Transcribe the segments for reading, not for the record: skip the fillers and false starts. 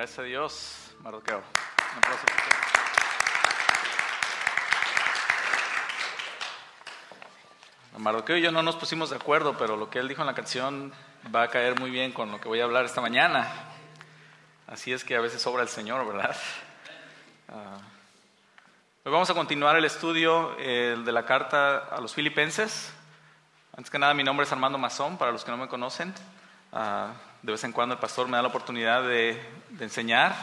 Gracias a Dios, Mardoqueo. Un aplauso para usted. Mardoqueo y yo no nos pusimos de acuerdo, pero lo que él dijo en la canción va a caer muy bien con lo que voy a hablar esta mañana. Así es que a veces sobra el Señor, ¿verdad? Hoy vamos a continuar el estudio de la carta a los Filipenses. Antes que nada, mi nombre es Armando Mazón, para los que no me conocen. De vez en cuando el pastor me da la oportunidad de enseñar,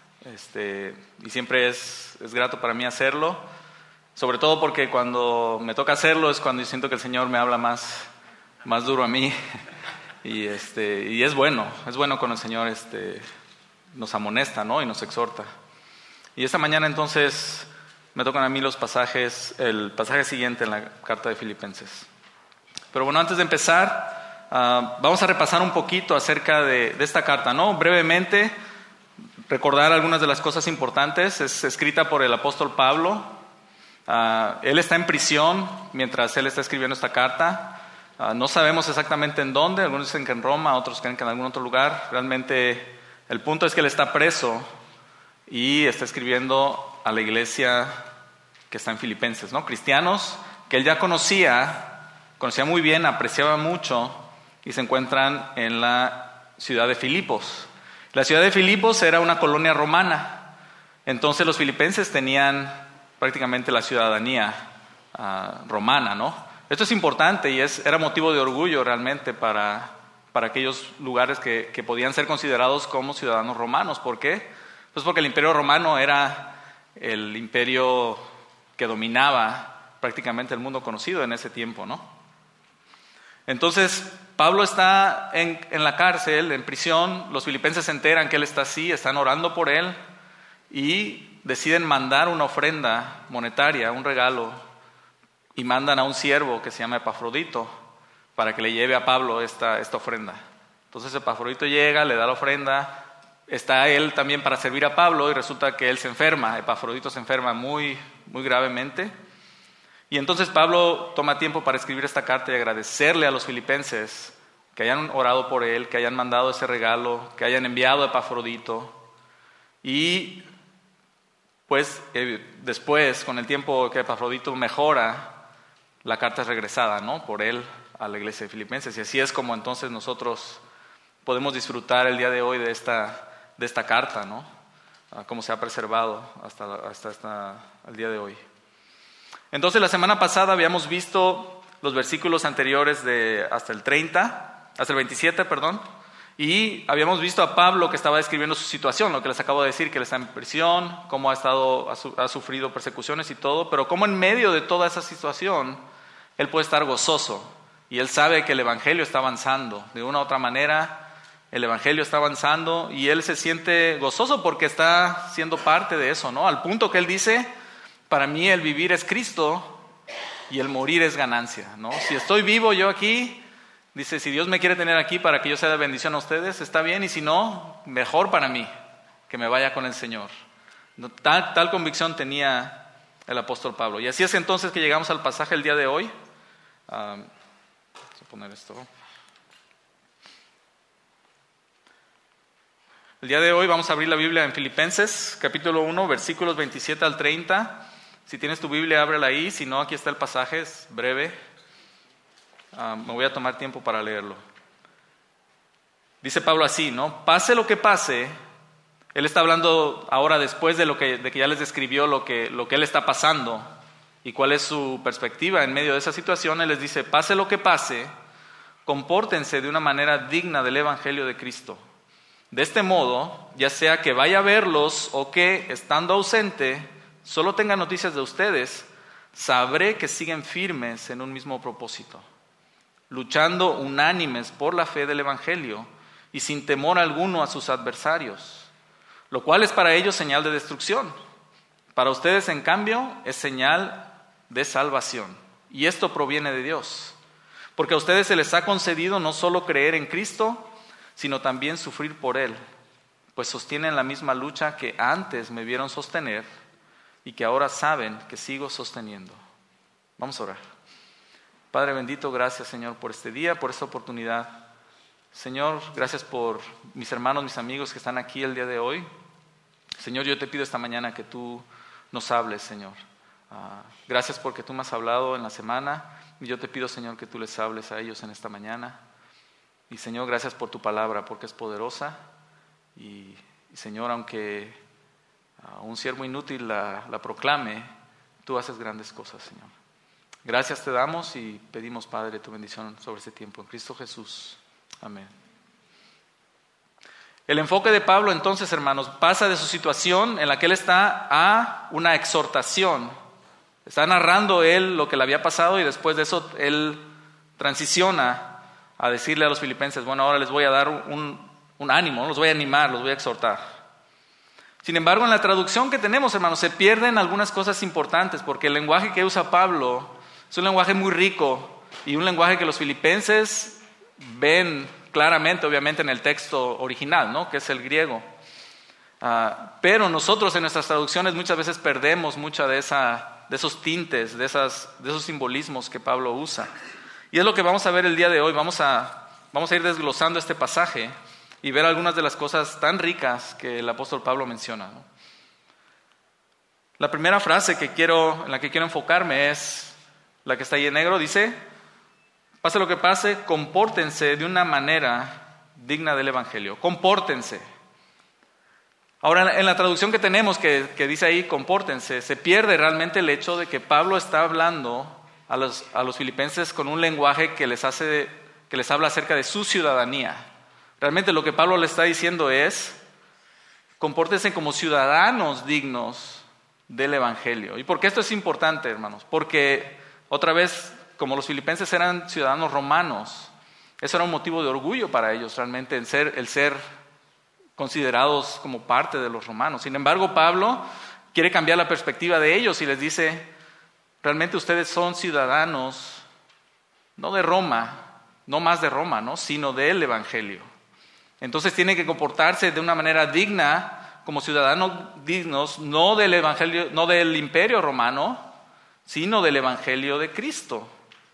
y siempre es grato para mí hacerlo, sobre todo porque cuando me toca hacerlo es cuando yo siento que el Señor me habla más duro a mí, y es bueno cuando el Señor nos amonesta, ¿no? Y nos exhorta. Y esta mañana entonces me tocan a mí el pasaje siguiente en la carta de Filipenses. Pero bueno, antes de empezar, vamos a repasar un poquito acerca de esta carta, ¿no? Brevemente, recordar algunas de las cosas importantes. Es escrita por el apóstol Pablo. Él está en prisión mientras él está escribiendo esta carta. No sabemos exactamente en dónde. Algunos dicen que en Roma, otros creen que en algún otro lugar. Realmente el punto es que él está preso y está escribiendo a la iglesia que está en Filipenses, ¿no? Cristianos que él ya conocía muy bien, apreciaba mucho, y se encuentran en la ciudad de Filipos. La ciudad de Filipos era una colonia romana. Entonces los filipenses tenían prácticamente la ciudadanía romana, ¿no? Esto es importante y era motivo de orgullo realmente para aquellos lugares que podían ser considerados como ciudadanos romanos. ¿Por qué? Pues porque el imperio romano era el imperio que dominaba prácticamente el mundo conocido en ese tiempo, ¿no? Entonces, Pablo está en la cárcel, en prisión. Los filipenses se enteran que él está así, están orando por él y deciden mandar una ofrenda monetaria, un regalo, y mandan a un siervo que se llama Epafrodito para que le lleve a Pablo esta ofrenda. Entonces Epafrodito llega, le da la ofrenda, está él también para servir a Pablo y resulta que él se enferma. Epafrodito se enferma muy, muy gravemente. Y entonces Pablo toma tiempo para escribir esta carta y agradecerle a los filipenses que hayan orado por él, que hayan mandado ese regalo, que hayan enviado a Epafrodito. Y pues después, con el tiempo que Epafrodito mejora, la carta es regresada, ¿no? Por él a la iglesia de Filipenses. Y así es como entonces nosotros podemos disfrutar el día de hoy de esta carta, ¿no? Cómo se ha preservado hasta el día de hoy. Entonces la semana pasada habíamos visto los versículos anteriores hasta el 27, y habíamos visto a Pablo que estaba describiendo su situación, lo que les acabo de decir, que él está en prisión, cómo ha sufrido persecuciones y todo, pero cómo en medio de toda esa situación él puede estar gozoso, y él sabe que el evangelio está avanzando, de una u otra manera el evangelio está avanzando, y él se siente gozoso porque está siendo parte de eso, ¿no? Al punto que él dice: para mí el vivir es Cristo y el morir es ganancia, ¿no? Si estoy vivo yo aquí, dice, si Dios me quiere tener aquí para que yo sea de bendición a ustedes, está bien, y si no, mejor para mí que me vaya con el Señor. Tal convicción tenía el apóstol Pablo. Y así es entonces que llegamos al pasaje el día de hoy. Vamos a poner esto. El día de hoy vamos a abrir la Biblia en Filipenses, capítulo 1, versículos 27 al 30. Si tienes tu Biblia, ábrela ahí. Si no, aquí está el pasaje, es breve. Me voy a tomar tiempo para leerlo. Dice Pablo así, ¿no? Pase lo que pase. Él está hablando ahora después de que ya les describió lo que él está pasando y cuál es su perspectiva en medio de esa situación. Él les dice: pase lo que pase, compórtense de una manera digna del evangelio de Cristo. De este modo, ya sea que vaya a verlos o que, estando ausente, solo tenga noticias de ustedes, sabré que siguen firmes en un mismo propósito, luchando unánimes por la fe del evangelio y sin temor alguno a sus adversarios, lo cual es para ellos señal de destrucción. Para ustedes, en cambio, es señal de salvación. Y esto proviene de Dios, porque a ustedes se les ha concedido no solo creer en Cristo, sino también sufrir por Él, pues sostienen la misma lucha que antes me vieron sostener y que ahora saben que sigo sosteniendo. Vamos a orar. Padre bendito, gracias Señor por este día, por esta oportunidad Señor, gracias por mis hermanos, mis amigos que están aquí el día de hoy. Señor, yo te pido esta mañana que tú nos hables, Señor. Gracias porque tú me has hablado en la semana y yo te pido, Señor, que tú les hables a ellos en esta mañana. Y Señor, gracias por tu palabra porque es poderosa y Señor, aunque un siervo inútil la proclame, tú haces grandes cosas, Señor. Gracias te damos y pedimos, Padre, tu bendición sobre este tiempo. En Cristo Jesús. Amén. El enfoque de Pablo, entonces, hermanos, pasa de su situación en la que él está a una exhortación. Está narrando él lo que le había pasado y después de eso él transiciona a decirle a los filipenses, bueno, ahora les voy a dar un ánimo, los voy a animar, los voy a exhortar. Sin embargo, en la traducción que tenemos, hermanos, se pierden algunas cosas importantes porque el lenguaje que usa Pablo es un lenguaje muy rico y un lenguaje que los filipenses ven claramente, obviamente, en el texto original, ¿no? Que es el griego. Pero nosotros en nuestras traducciones muchas veces perdemos mucha de esos tintes, de esos simbolismos que Pablo usa. Y es lo que vamos a ver el día de hoy. Vamos a ir desglosando este pasaje y ver algunas de las cosas tan ricas que el apóstol Pablo menciona, ¿no? La primera frase en la que quiero enfocarme es la que está ahí en negro. Dice, pase lo que pase, compórtense de una manera digna del Evangelio. Compórtense. Ahora, en la traducción que tenemos que dice ahí, compórtense, se pierde realmente el hecho de que Pablo está hablando a los filipenses con un lenguaje que les habla acerca de su ciudadanía. Realmente lo que Pablo le está diciendo es, compórtense como ciudadanos dignos del Evangelio. ¿Y por qué esto es importante, hermanos? Porque, otra vez, como los filipenses eran ciudadanos romanos, eso era un motivo de orgullo para ellos realmente, el ser considerados como parte de los romanos. Sin embargo, Pablo quiere cambiar la perspectiva de ellos y les dice, realmente ustedes son ciudadanos, no de Roma, no más de Roma, ¿no? Sino del Evangelio. Entonces tienen que comportarse de una manera digna, como ciudadanos dignos, no del Evangelio, no del Imperio Romano, sino del Evangelio de Cristo.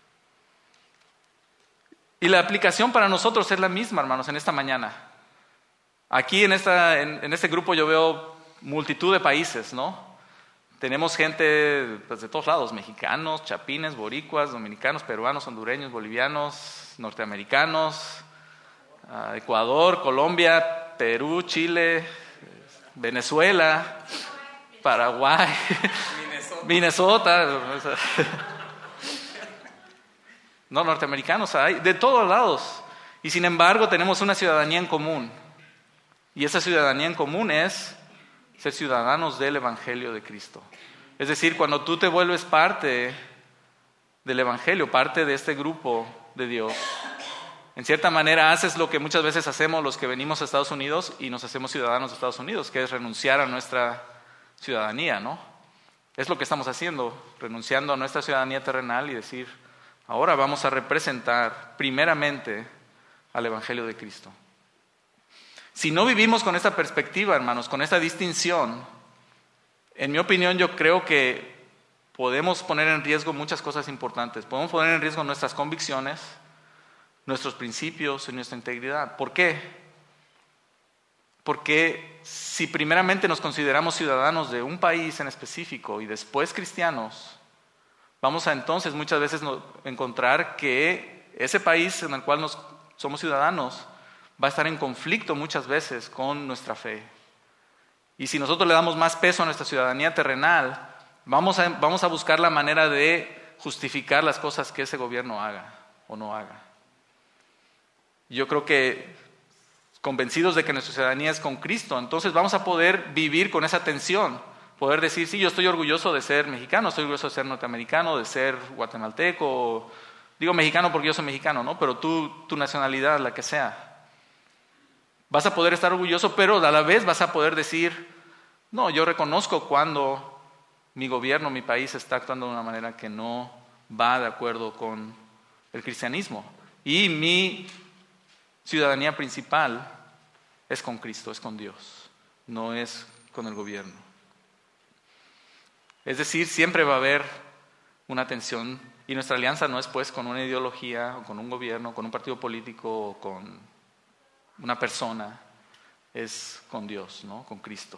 Y la aplicación para nosotros es la misma, hermanos, en esta mañana. Aquí en este grupo yo veo multitud de países, ¿no? Tenemos gente pues, de todos lados, mexicanos, chapines, boricuas, dominicanos, peruanos, hondureños, bolivianos, norteamericanos, Ecuador, Colombia, Perú, Chile, Venezuela, Paraguay, Minnesota. No, norteamericanos hay, de todos lados. Y sin embargo tenemos una ciudadanía en común. Y esa ciudadanía en común es ser ciudadanos del Evangelio de Cristo. Es decir, cuando tú te vuelves parte del Evangelio, parte de este grupo de Dios, en cierta manera haces lo que muchas veces hacemos los que venimos a Estados Unidos y nos hacemos ciudadanos de Estados Unidos, que es renunciar a nuestra ciudadanía, ¿no? Es lo que estamos haciendo, renunciando a nuestra ciudadanía terrenal y decir, ahora vamos a representar primeramente al Evangelio de Cristo. Si no vivimos con esta perspectiva, hermanos, con esta distinción, en mi opinión yo creo que podemos poner en riesgo muchas cosas importantes. Podemos poner en riesgo nuestras convicciones, nuestros principios y nuestra integridad. ¿Por qué? Porque si primeramente nos consideramos ciudadanos de un país en específico y después cristianos, vamos a entonces muchas veces encontrar que ese país en el cual somos ciudadanos va a estar en conflicto muchas veces con nuestra fe. Y si nosotros le damos más peso a nuestra ciudadanía terrenal, vamos a buscar la manera de justificar las cosas que ese gobierno haga o no haga. Yo creo que convencidos de que nuestra ciudadanía es con Cristo, entonces vamos a poder vivir con esa tensión, poder decir, sí, yo estoy orgulloso de ser mexicano, estoy orgulloso de ser norteamericano, de ser guatemalteco, digo mexicano porque yo soy mexicano, ¿no? Pero tu nacionalidad, la que sea. Vas a poder estar orgulloso, pero a la vez vas a poder decir, no, yo reconozco cuando mi gobierno, mi país está actuando de una manera que no va de acuerdo con el cristianismo. Y mi ciudadanía principal es con Cristo, es con Dios, no es con el gobierno. Es decir, siempre va a haber una tensión y nuestra alianza no es pues con una ideología o con un gobierno, con un partido político o con una persona, es con Dios, ¿no? Con Cristo.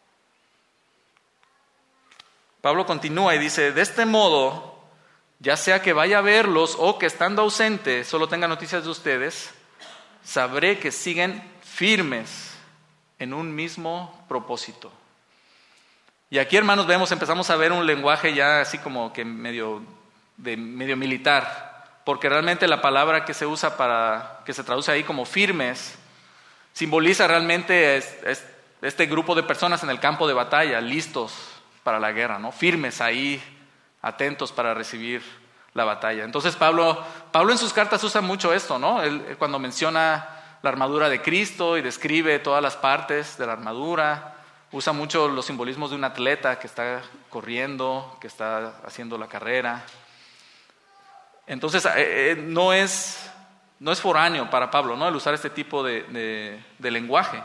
Pablo continúa y dice, de este modo, ya sea que vaya a verlos o que estando ausente solo tenga noticias de ustedes, sabré que siguen firmes en un mismo propósito. Y aquí, hermanos, empezamos a ver un lenguaje ya así como que medio militar, porque realmente la palabra que se usa que se traduce ahí como firmes, simboliza realmente este grupo de personas en el campo de batalla, listos para la guerra, ¿no? Firmes ahí, atentos para recibir la batalla. Entonces Pablo en sus cartas usa mucho esto, ¿no? Él, cuando menciona la armadura de Cristo y describe todas las partes de la armadura, usa mucho los simbolismos de un atleta que está corriendo, que está haciendo la carrera. Entonces no es foráneo para Pablo, ¿no? El usar este tipo de lenguaje.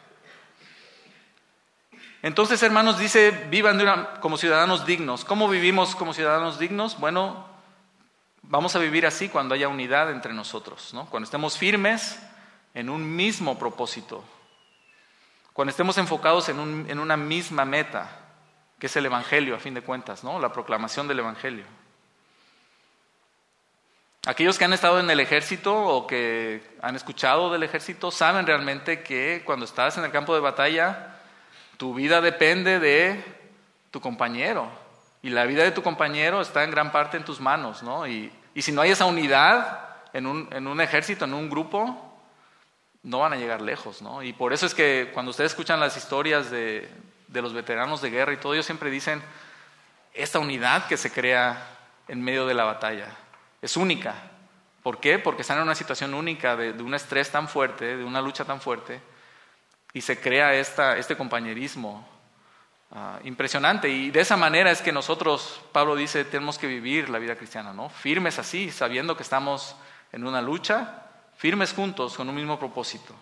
Entonces, hermanos, dice, vivan como ciudadanos dignos. ¿Cómo vivimos como ciudadanos dignos? Bueno, vamos a vivir así cuando haya unidad entre nosotros, ¿no? Cuando estemos firmes en un mismo propósito. Cuando estemos enfocados en una misma meta, que es el Evangelio, a fin de cuentas, ¿no? La proclamación del Evangelio. Aquellos que han estado en el ejército o que han escuchado del ejército saben realmente que cuando estás en el campo de batalla, tu vida depende de tu compañero. Y la vida de tu compañero está en gran parte en tus manos, ¿no? Y si no hay esa unidad en un ejército, en un grupo, no van a llegar lejos, ¿no? Y por eso es que cuando ustedes escuchan las historias de los veteranos de guerra y todo, ellos siempre dicen, esta unidad que se crea en medio de la batalla es única. ¿Por qué? Porque están en una situación única de un estrés tan fuerte, de una lucha tan fuerte, y se crea este compañerismo impresionante. Y de esa manera es que nosotros, Pablo dice, tenemos que vivir la vida cristiana, ¿no? Firmes así, sabiendo que estamos en una lucha, firmes juntos con un mismo propósito.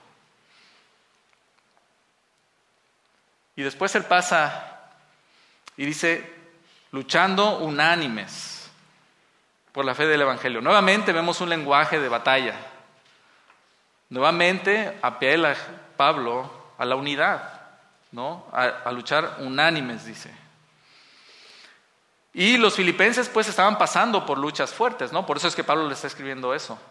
Y después él pasa y dice, luchando unánimes por la fe del Evangelio. Nuevamente vemos un lenguaje de batalla. Nuevamente apela Pablo a la unidad, ¿no? A luchar unánimes, dice. Y los filipenses pues estaban pasando por luchas fuertes, ¿no? Por eso es que Pablo le está escribiendo eso.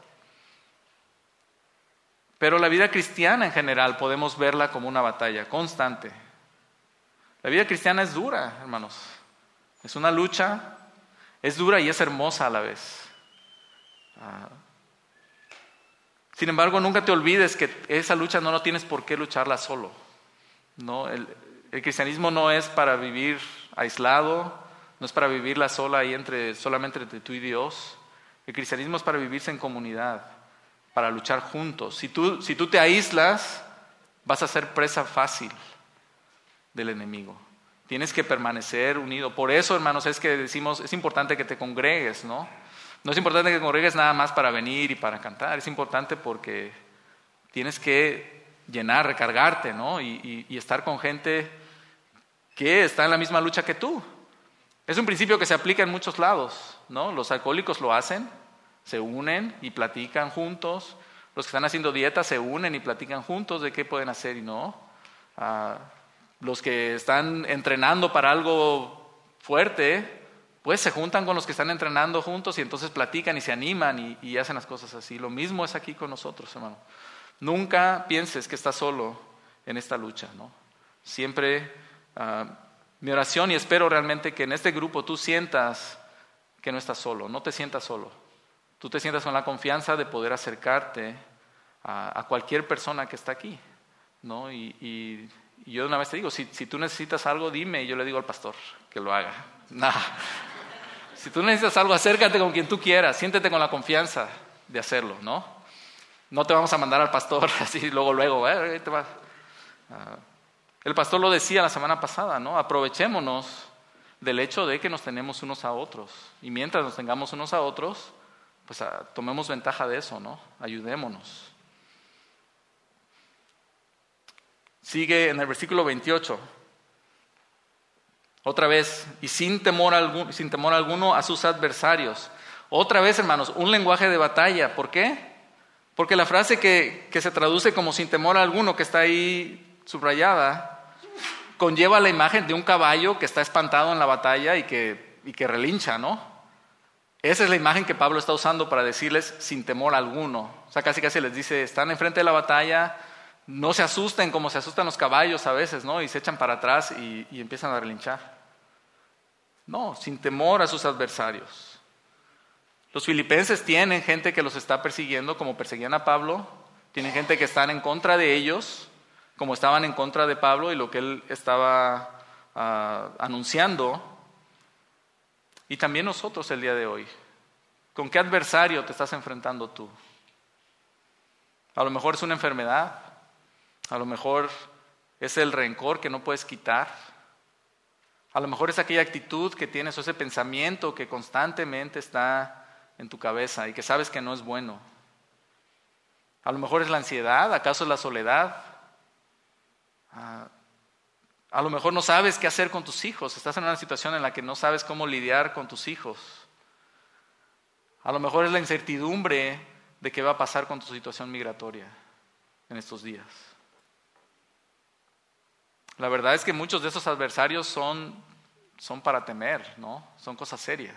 Pero la vida cristiana en general podemos verla como una batalla constante. La vida cristiana es dura, hermanos. Es una lucha, es dura y es hermosa a la vez. Sin embargo, nunca te olvides que esa lucha no tienes por qué lucharla solo, ¿no? El cristianismo no es para vivir aislado, no es para vivirla sola ahí solamente entre tú y Dios. El cristianismo es para vivirse en comunidad, para luchar juntos. Si tú te aíslas, vas a ser presa fácil del enemigo. Tienes que permanecer unido. Por eso, hermanos, es que decimos, es importante que te congregues, ¿no? No es importante que te congregues nada más para venir y para cantar. Es importante porque tienes que recargarte, ¿no? Y estar con gente que está en la misma lucha que tú. Es un principio que se aplica en muchos lados, ¿no? Los alcohólicos lo hacen, se unen y platican juntos. Los que están haciendo dieta se unen y platican juntos de qué pueden hacer y no. Los que están entrenando para algo fuerte, pues se juntan con los que están entrenando juntos y entonces platican y se animan y hacen las cosas así. Lo mismo es aquí con nosotros, hermano. Nunca pienses que estás solo en esta lucha, ¿no? Siempre mi oración, y espero realmente que en este grupo tú sientas que no estás solo, no te sientas solo. Tú te sientas con la confianza de poder acercarte a cualquier persona que está aquí, ¿no? Y yo de una vez te digo, si tú necesitas algo, dime y yo le digo al pastor que lo haga. Nah. Si tú necesitas algo, acércate con quien tú quieras, siéntete con la confianza de hacerlo, ¿no? No te vamos a mandar al pastor así luego, ahí te va. El pastor lo decía la semana pasada, ¿no? Aprovechémonos del hecho de que nos tenemos unos a otros. Y mientras nos tengamos unos a otros, pues tomemos ventaja de eso, ¿no? Ayudémonos. Sigue en el versículo 28. Otra vez, y sin temor alguno a sus adversarios. Otra vez, hermanos, un lenguaje de batalla. ¿Por qué? Porque la frase que se traduce como sin temor alguno, que está ahí subrayada, conlleva la imagen de un caballo que está espantado en la batalla y que relincha, ¿no? Esa es la imagen que Pablo está usando para decirles sin temor alguno. O sea, casi les dice, están enfrente de la batalla, no se asusten como se asustan los caballos a veces, ¿no? Y se echan para atrás y empiezan a relinchar. No, sin temor a sus adversarios. Los filipenses tienen gente que los está persiguiendo como perseguían a Pablo, tienen gente que están en contra de ellos, como estaban en contra de Pablo y lo que él estaba anunciando. Y también nosotros el día de hoy. ¿Con qué adversario te estás enfrentando tú? A lo mejor es una enfermedad, a lo mejor es el rencor que no puedes quitar, a lo mejor es aquella actitud que tienes o ese pensamiento que constantemente está en tu cabeza y que sabes que no es bueno. A lo mejor es la ansiedad, ¿acaso es la soledad? A lo mejor no sabes qué hacer con tus hijos, estás en una situación en la que no sabes cómo lidiar con tus hijos. A lo mejor es la incertidumbre de qué va a pasar con tu situación migratoria en estos días. La verdad es que muchos de esos adversarios son para temer, ¿no? Son cosas serias.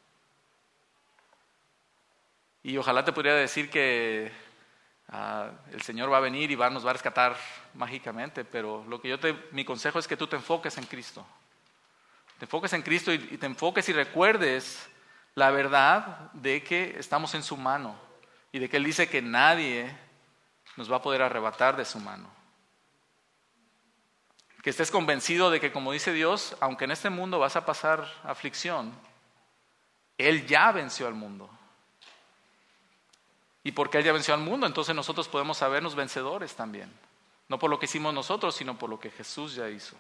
Y ojalá te pudiera decir que el Señor va a venir y nos va a rescatar mágicamente, pero mi consejo es que tú te enfoques en Cristo. Te enfoques en Cristo y te enfoques y recuerdes la verdad de que estamos en su mano y de que Él dice que nadie nos va a poder arrebatar de su mano. Que estés convencido de que, como dice Dios, aunque en este mundo vas a pasar aflicción, Él ya venció al mundo. Y porque Él ya venció al mundo, entonces nosotros podemos sabernos vencedores también. No por lo que hicimos nosotros, sino por lo que Jesús ya hizo.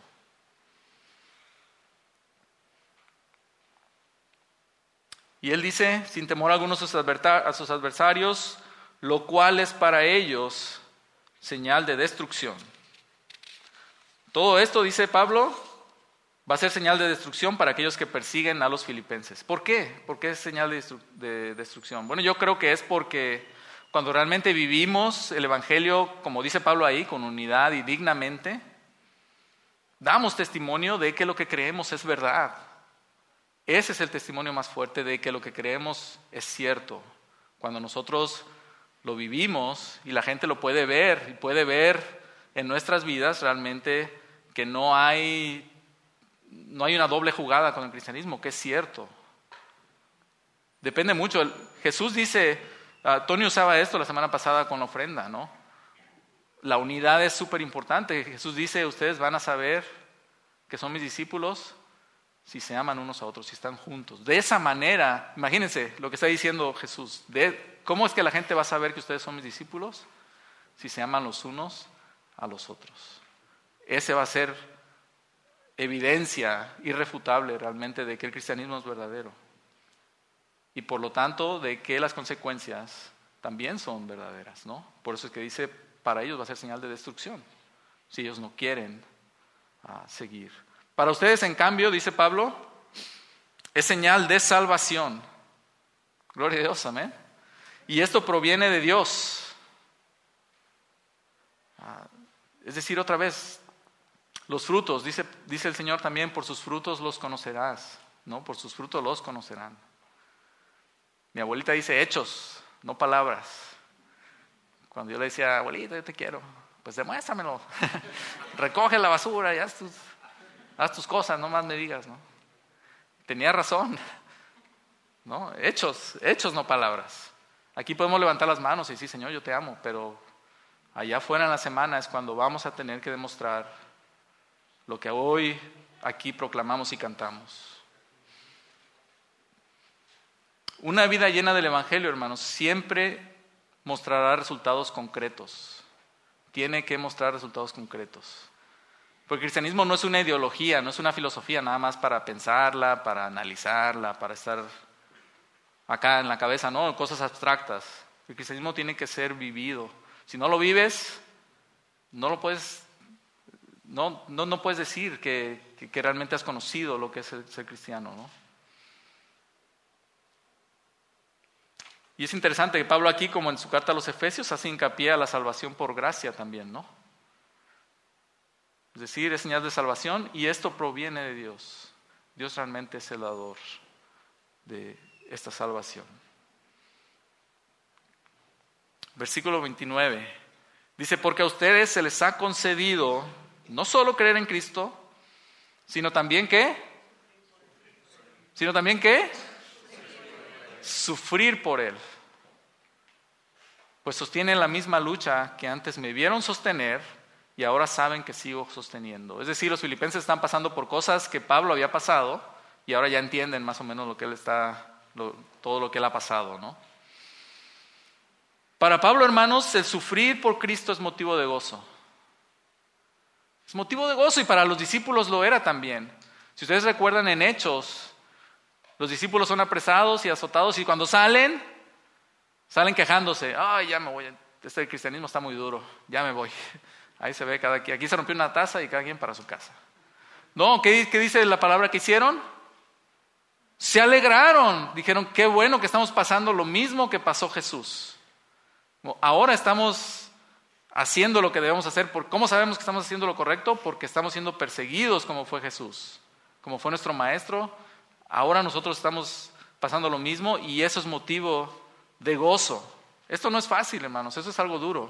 Y Él dice, sin temor alguno a sus adversarios, lo cual es para ellos señal de destrucción. Todo esto, dice Pablo, va a ser señal de destrucción para aquellos que persiguen a los filipenses. ¿Por qué? ¿Por qué es señal de destrucción? Bueno, yo creo que es porque cuando realmente vivimos el Evangelio, como dice Pablo ahí, con unidad y dignamente, damos testimonio de que lo que creemos es verdad. Ese es el testimonio más fuerte de que lo que creemos es cierto. Cuando nosotros lo vivimos y la gente lo puede ver, y puede ver en nuestras vidas realmente que no hay una doble jugada con el cristianismo, que es cierto. Depende mucho. Jesús dice, Tony usaba esto la semana pasada con la ofrenda, ¿no? La unidad es súper importante. Jesús dice, ustedes van a saber que son mis discípulos si se aman unos a otros, si están juntos. De esa manera, imagínense lo que está diciendo Jesús. ¿Cómo es que la gente va a saber que ustedes son mis discípulos? Si se aman los unos a los otros. Ese va a ser evidencia irrefutable realmente de que el cristianismo es verdadero. Y por lo tanto, de que las consecuencias también son verdaderas, ¿no? Por eso es que dice, para ellos va a ser señal de destrucción, si ellos no quieren seguir. Para ustedes, en cambio, dice Pablo, es señal de salvación. Gloria a Dios, amén. Y esto proviene de Dios. Es decir, otra vez, los frutos, dice el Señor también, por sus frutos los conocerás, ¿no? Por sus frutos los conocerán. Mi abuelita dice hechos, no palabras. Cuando yo le decía, abuelita, yo te quiero, pues demuéstramelo. Recoge la basura y haz tus cosas, no más me digas, ¿no? Tenía razón, ¿no? Hechos, no palabras. Aquí podemos levantar las manos y decir, Señor, yo te amo, pero allá afuera en la semana es cuando vamos a tener que demostrar lo que hoy aquí proclamamos y cantamos. Una vida llena del Evangelio, hermanos, siempre mostrará resultados concretos. Tiene que mostrar resultados concretos. Porque el cristianismo no es una ideología, no es una filosofía nada más para pensarla, para analizarla, para estar acá en la cabeza, no, cosas abstractas. El cristianismo tiene que ser vivido. Si no lo vives, no puedes decir que realmente has conocido lo que es ser cristiano, ¿no? Y es interesante que Pablo aquí, como en su carta a los Efesios, hace hincapié a la salvación por gracia también, ¿no? Es decir, es señal de salvación y esto proviene de Dios. Dios realmente es el dador de esta salvación. Versículo 29. Dice, porque a ustedes se les ha concedido no solo creer en Cristo, sino también ¿qué? Sino también ¿qué? Sufrir por Él. Pues sostienen la misma lucha que antes me vieron sostener y ahora saben que sigo sosteniendo. Es decir, los filipenses están pasando por cosas que Pablo había pasado y ahora ya entienden más o menos lo que él todo lo que él ha pasado, ¿no? Para Pablo, hermanos, el sufrir por Cristo es motivo de gozo. Es motivo de gozo y para los discípulos lo era también. Si ustedes recuerdan en Hechos, los discípulos son apresados y azotados y cuando salen quejándose. Ay, ya me voy, este cristianismo está muy duro, ya me voy. Ahí se ve cada quien. Aquí se rompió una taza y cada quien para su casa. No, ¿qué dice la palabra que hicieron? Se alegraron. Dijeron, qué bueno que estamos pasando lo mismo que pasó Jesús. Ahora estamos haciendo lo que debemos hacer. ¿Cómo sabemos que estamos haciendo lo correcto? Porque estamos siendo perseguidos como fue Jesús, como fue nuestro maestro. Ahora nosotros estamos pasando lo mismo y eso es motivo de gozo. Esto no es fácil, hermanos, eso es algo duro.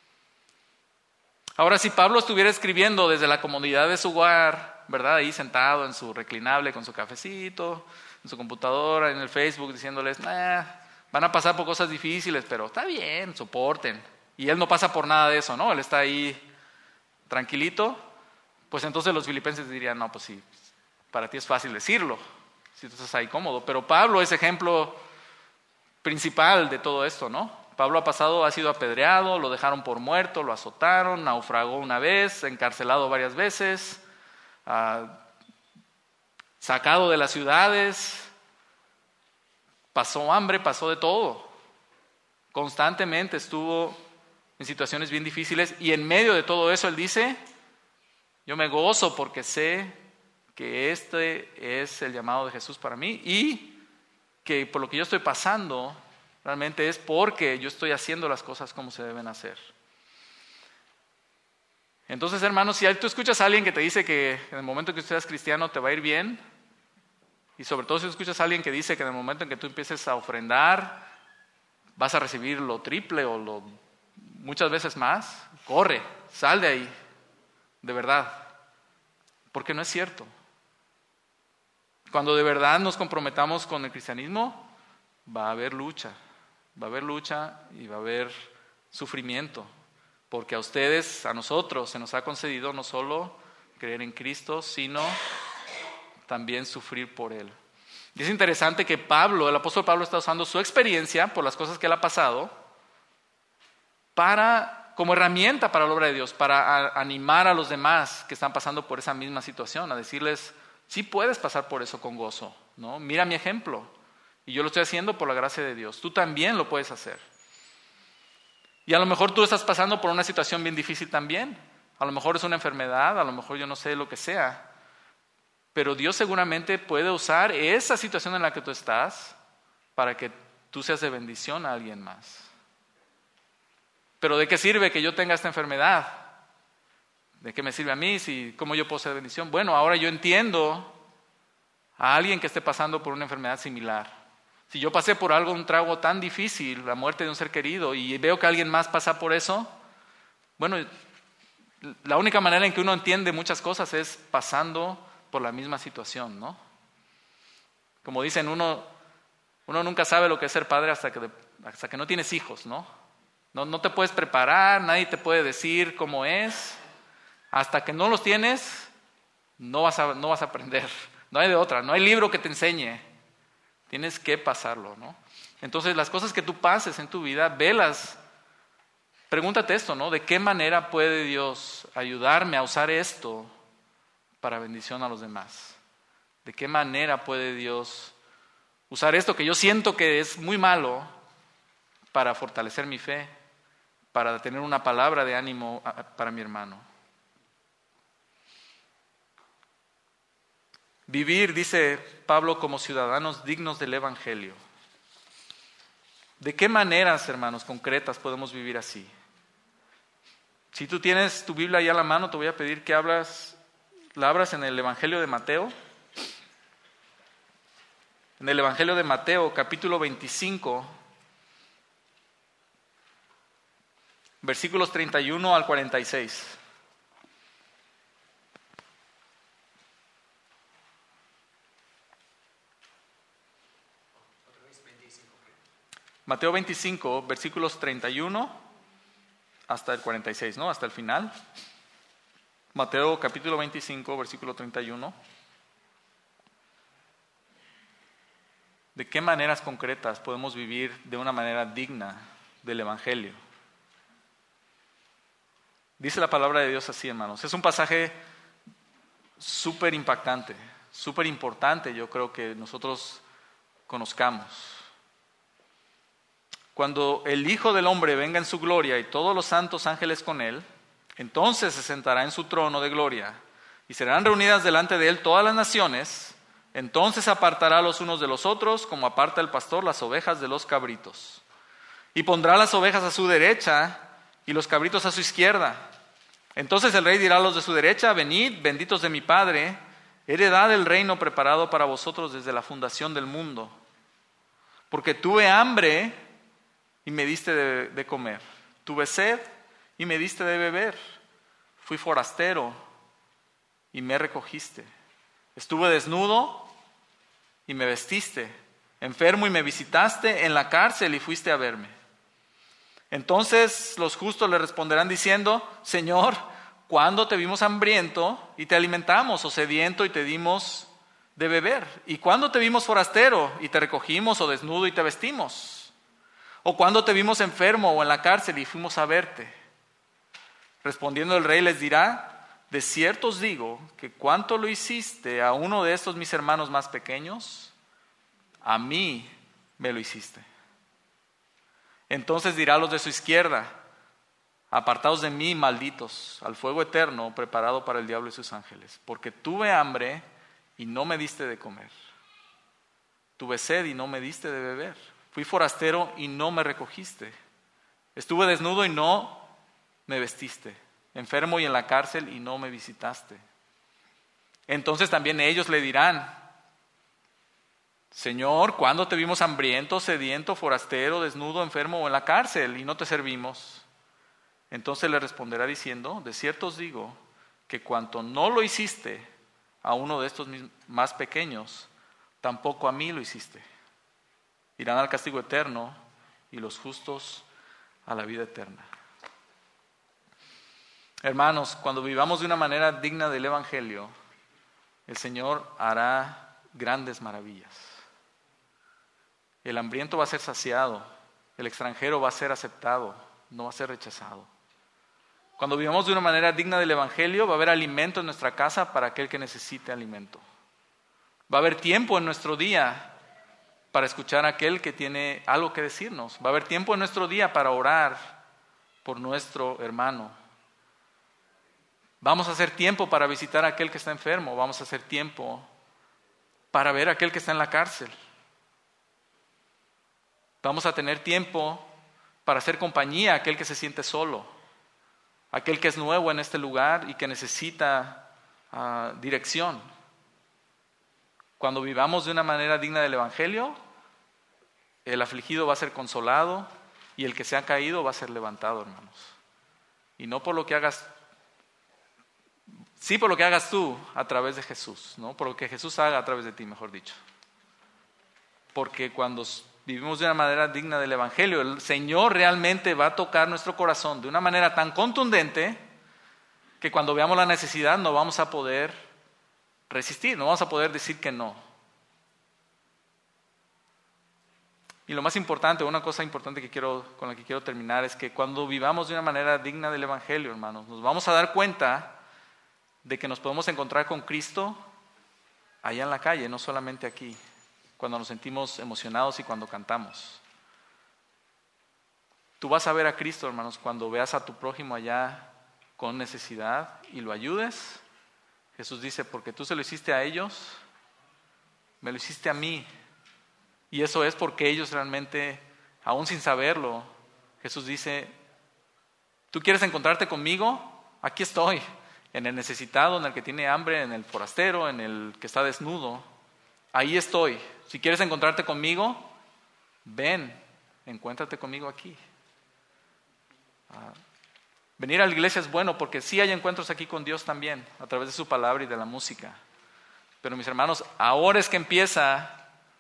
Ahora, si Pablo estuviera escribiendo desde la comodidad de su hogar, ¿verdad? Ahí sentado en su reclinable con su cafecito, en su computadora, en el Facebook, diciéndoles, van a pasar por cosas difíciles, pero está bien, soporten. Y él no pasa por nada de eso, ¿no? Él está ahí tranquilito. Pues entonces los filipenses dirían, no, pues sí, para ti es fácil decirlo, si tú estás ahí cómodo. Pero Pablo es ejemplo principal de todo esto, ¿no? Pablo ha sido apedreado, lo dejaron por muerto, lo azotaron, naufragó una vez, encarcelado varias veces, sacado de las ciudades, pasó hambre, pasó de todo. Constantemente estuvo en situaciones bien difíciles y en medio de todo eso él dice, yo me gozo porque sé que este es el llamado de Jesús para mí y que por lo que yo estoy pasando realmente es porque yo estoy haciendo las cosas como se deben hacer. Entonces, hermanos, si tú escuchas a alguien que te dice que en el momento que tú seas cristiano te va a ir bien, y sobre todo si escuchas a alguien que dice que en el momento en que tú empieces a ofrendar vas a recibir lo triple o muchas veces más, corre, sal de ahí, de verdad, porque no es cierto. Cuando de verdad nos comprometamos con el cristianismo, va a haber lucha y va a haber sufrimiento, porque a ustedes, a nosotros, se nos ha concedido no solo creer en Cristo, sino también sufrir por Él. Y es interesante que el apóstol Pablo está usando su experiencia por las cosas que él ha pasado como herramienta para la obra de Dios, para animar a los demás que están pasando por esa misma situación, a decirles, sí puedes pasar por eso con gozo, ¿no? Mira mi ejemplo, y yo lo estoy haciendo por la gracia de Dios, tú también lo puedes hacer. Y a lo mejor tú estás pasando por una situación bien difícil también, a lo mejor es una enfermedad, a lo mejor yo no sé lo que sea, pero Dios seguramente puede usar esa situación en la que tú estás para que tú seas de bendición a alguien más. Pero ¿de qué sirve que yo tenga esta enfermedad? ¿De qué me sirve a mí? ¿Cómo yo puedo ser de bendición? Bueno, ahora yo entiendo a alguien que esté pasando por una enfermedad similar. Si yo pasé por un trago tan difícil, la muerte de un ser querido, y veo que alguien más pasa por eso, bueno, la única manera en que uno entiende muchas cosas es pasando por la misma situación, ¿no? Como dicen, uno nunca sabe lo que es ser padre hasta que no tienes hijos, ¿no? No te puedes preparar, nadie te puede decir cómo es. Hasta que no los tienes, no vas a aprender. No hay de otra, no hay libro que te enseñe. Tienes que pasarlo, ¿no? Entonces, las cosas que tú pases en tu vida, velas. Pregúntate esto, ¿no? ¿De qué manera puede Dios ayudarme a usar esto para bendición a los demás? ¿De qué manera puede Dios usar esto que yo siento que es muy malo para fortalecer mi fe, para tener una palabra de ánimo para mi hermano? Vivir, dice Pablo, como ciudadanos dignos del Evangelio. ¿De qué maneras, hermanos, concretas podemos vivir así? Si tú tienes tu Biblia ahí a la mano, te voy a pedir que la abras en el Evangelio de Mateo. En el Evangelio de Mateo, capítulo 25, versículos 31 al 46. Mateo 25, versículos 31 hasta el 46, ¿no? Hasta el final. Mateo capítulo 25, versículo 31. ¿De qué maneras concretas podemos vivir de una manera digna del Evangelio? Dice la palabra de Dios así, hermanos. Es un pasaje súper impactante, súper importante, yo creo que nosotros conozcamos. Cuando el Hijo del Hombre venga en su gloria y todos los santos ángeles con él, entonces se sentará en su trono de gloria y serán reunidas delante de él todas las naciones. Entonces apartará los unos de los otros, como aparta el pastor las ovejas de los cabritos. Y pondrá las ovejas a su derecha y los cabritos a su izquierda. Entonces el rey dirá a los de su derecha: venid, benditos de mi Padre, heredad el reino preparado para vosotros desde la fundación del mundo. Porque tuve hambre y me diste de comer. Tuve sed y me diste de beber. Fui forastero y me recogiste. Estuve desnudo y me vestiste. Enfermo y me visitaste. En la cárcel y fuiste a verme. Entonces los justos le responderán diciendo: Señor, ¿cuándo te vimos hambriento y te alimentamos, o sediento y te dimos de beber? ¿Y cuándo te vimos forastero y te recogimos, o desnudo y te vestimos? ¿O cuándo te vimos enfermo o en la cárcel y fuimos a verte? Respondiendo el rey les dirá: de cierto os digo que cuanto lo hiciste a uno de estos mis hermanos más pequeños, a mí me lo hiciste. Entonces dirá a los de su izquierda: apartaos de mí, malditos, al fuego eterno preparado para el diablo y sus ángeles, porque tuve hambre y no me diste de comer. Tuve sed y no me diste de beber. Fui forastero y no me recogiste. Estuve desnudo y no me vestiste. Enfermo y en la cárcel y no me visitaste. Entonces también ellos le dirán: Señor, ¿cuándo te vimos hambriento, sediento, forastero, desnudo, enfermo o en la cárcel y no te servimos? Entonces le responderá diciendo: de cierto os digo que cuanto no lo hiciste a uno de estos más pequeños, tampoco a mí lo hiciste. Irán al castigo eterno y los justos a la vida eterna. Hermanos, cuando vivamos de una manera digna del Evangelio, el Señor hará grandes maravillas. El hambriento va a ser saciado, el extranjero va a ser aceptado, no va a ser rechazado. Cuando vivamos de una manera digna del Evangelio, va a haber alimento en nuestra casa para aquel que necesite alimento. Va a haber tiempo en nuestro día para escuchar a aquel que tiene algo que decirnos. Va a haber tiempo en nuestro día para orar por nuestro hermano. Vamos a hacer tiempo para visitar a aquel que está enfermo. Vamos a hacer tiempo para ver a aquel que está en la cárcel. Vamos a tener tiempo para hacer compañía a aquel que se siente solo, aquel que es nuevo en este lugar y que necesita dirección. Cuando vivamos de una manera digna del Evangelio, el afligido va a ser consolado y el que se ha caído va a ser levantado, hermanos. Y no por lo que hagas, sí por lo que hagas tú a través de Jesús, ¿no? Por lo que Jesús haga a través de ti, mejor dicho. Porque cuando vivimos de una manera digna del Evangelio, el Señor realmente va a tocar nuestro corazón de una manera tan contundente que cuando veamos la necesidad no vamos a poder resistir, no vamos a poder decir que no. Y lo más importante, una cosa importante con la que quiero terminar es que cuando vivamos de una manera digna del Evangelio, hermanos, nos vamos a dar cuenta de que nos podemos encontrar con Cristo allá en la calle, no solamente aquí, cuando nos sentimos emocionados y cuando cantamos. Tú vas a ver a Cristo, hermanos, cuando veas a tu prójimo allá con necesidad y lo ayudes. Jesús dice: porque tú se lo hiciste a ellos, me lo hiciste a mí. Y eso es porque ellos realmente aún sin saberlo, Jesús dice, ¿tú quieres encontrarte conmigo? Aquí estoy, en el necesitado, en el que tiene hambre, en el forastero, en el que está desnudo. Ahí estoy. Si quieres encontrarte conmigo, ven, encuéntrate conmigo aquí. Venir a la iglesia es bueno porque sí hay encuentros aquí con Dios también, a través de su palabra y de la música. Pero mis hermanos, ahora es que empieza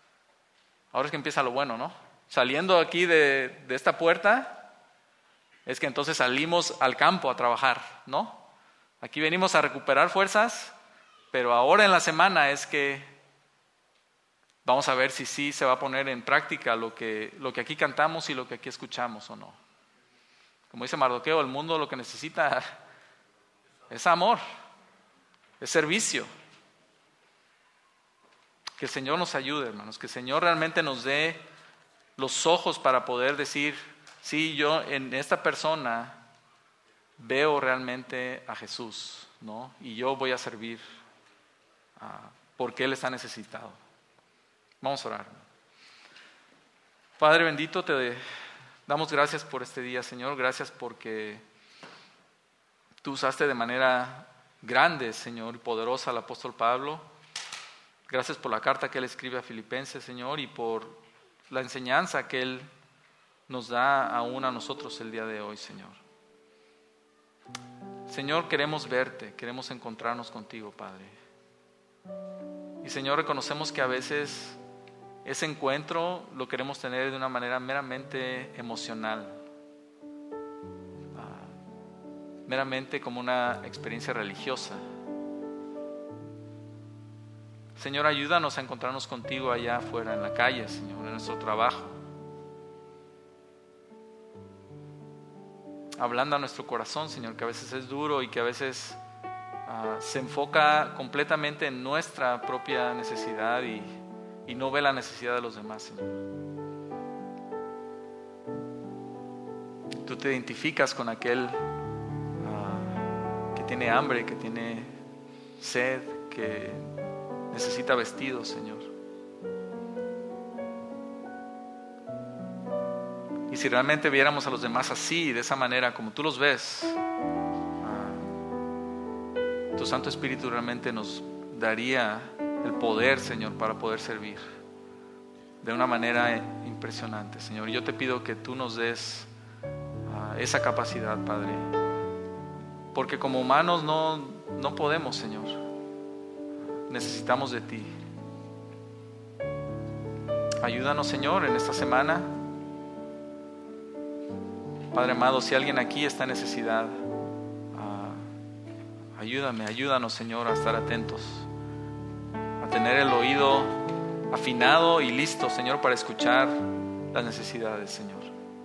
lo bueno, ¿no? Saliendo aquí de esta puerta, es que entonces salimos al campo a trabajar, ¿no? Aquí venimos a recuperar fuerzas, pero ahora en la semana es que vamos a ver si sí se va a poner en práctica lo que aquí cantamos y lo que aquí escuchamos o no. Como dice Mardoqueo, el mundo lo que necesita es amor, es servicio. Que el Señor nos ayude, hermanos, que el Señor realmente nos dé los ojos para poder decir, sí, yo en esta persona veo realmente a Jesús, ¿no? Y yo voy a servir porque Él está necesitado. Vamos a orar. Padre bendito, te damos gracias por este día, Señor. Gracias porque tú usaste de manera grande, Señor, y poderosa al apóstol Pablo. Gracias por la carta que él escribe a Filipenses, Señor, y por la enseñanza que Él nos da aún a nosotros el día de hoy, Señor. Señor, queremos verte, queremos encontrarnos contigo, Padre. Y Señor, reconocemos que a veces ese encuentro lo queremos tener de una manera meramente emocional, meramente como una experiencia religiosa. Señor, ayúdanos a encontrarnos contigo allá afuera, en la calle, Señor, en nuestro trabajo. Ablanda nuestro corazón, Señor, que a veces es duro y que a veces se enfoca completamente en nuestra propia necesidad y no ve la necesidad de los demás, Señor. Tú te identificas con aquel que tiene hambre, que tiene sed, que necesita vestidos, Señor. Y si realmente viéramos a los demás así, de esa manera, como tú los ves, tu Santo Espíritu realmente nos daría el poder, Señor, para poder servir de una manera impresionante, Señor. Y yo te pido que tú nos des esa capacidad, Padre, porque como humanos no podemos, Señor. Necesitamos de ti. Ayúdanos, Señor, en esta semana. Padre amado, si alguien aquí está en necesidad, ayúdanos, Señor, a estar atentos, a tener el oído afinado y listo, Señor, para escuchar las necesidades, Señor.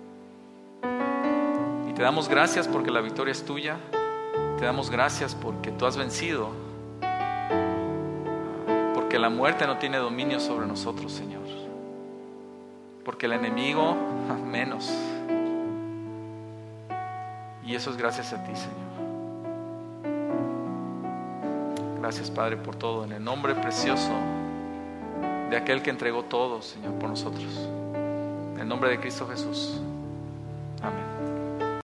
Y te damos gracias porque la victoria es tuya. Te damos gracias porque tú has vencido, porque la muerte no tiene dominio sobre nosotros, Señor, porque el enemigo menos. Y eso es gracias a ti, Señor. Gracias, Padre, por todo, en el nombre precioso de aquel que entregó todo, Señor, por nosotros. En el nombre de Cristo Jesús. Amén.